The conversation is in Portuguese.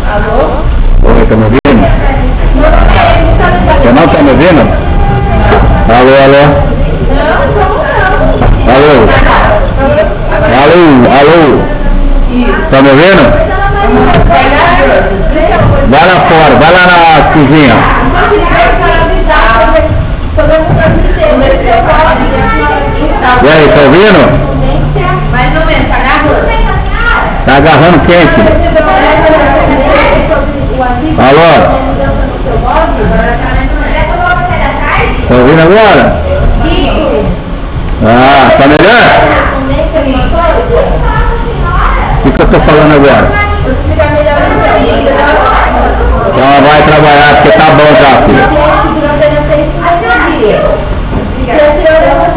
Oi, tá me ouvindo? Você não tá me ouvindo? Alô, alô? Alô? Alô, alô? Tá me ouvindo? Vai lá fora, vai lá na cozinha. E aí, tá ouvindo? Mais ou menos, tá agarrando? Tá agarrando quente. Alô? Tá ouvindo agora? Ah, tá melhor? O que eu tô falando agora? Então vai trabalhar porque tá bom já, filho.